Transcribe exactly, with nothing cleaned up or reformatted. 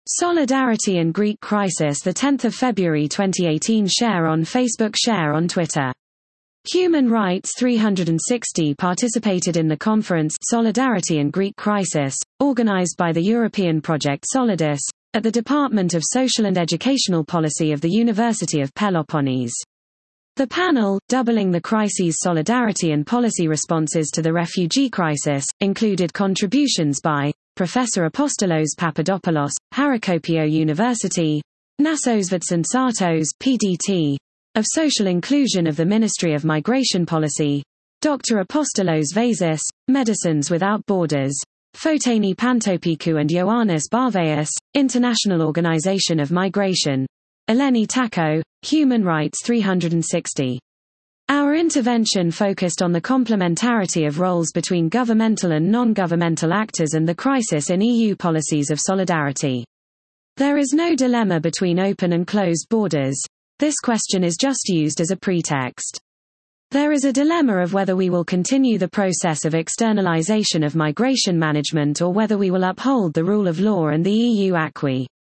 Solidarity and Greek crisis. The tenth of February twenty eighteen. Share on Facebook. Share on Twitter. Human Rights three sixty participated in the conference Solidarity and Greek Crisis, organized by the European Project Solidus, at the Department of Social and Educational Policy of the University of Peloponnese. The panel, Doubling the Crises: Solidarity and Policy Responses to the Refugee Crisis, included contributions by Professor Apostolos Papadopoulos, Harikopio University, Nasos Vatsansatos, P D T, of Social Inclusion of the Ministry of Migration Policy, Doctor Apostolos Vazis, Medicines Without Borders, Fotini Pantopikou and Ioannis Barveus, International Organization of Migration, Eleni Tako, Human Rights three sixty. Our intervention focused on the complementarity of roles between governmental and non-governmental actors and the crisis in E U policies of solidarity. There is no dilemma between open and closed borders. This question is just used as a pretext. There is a dilemma of whether we will continue the process of externalization of migration management or whether we will uphold the rule of law and the E U acquis.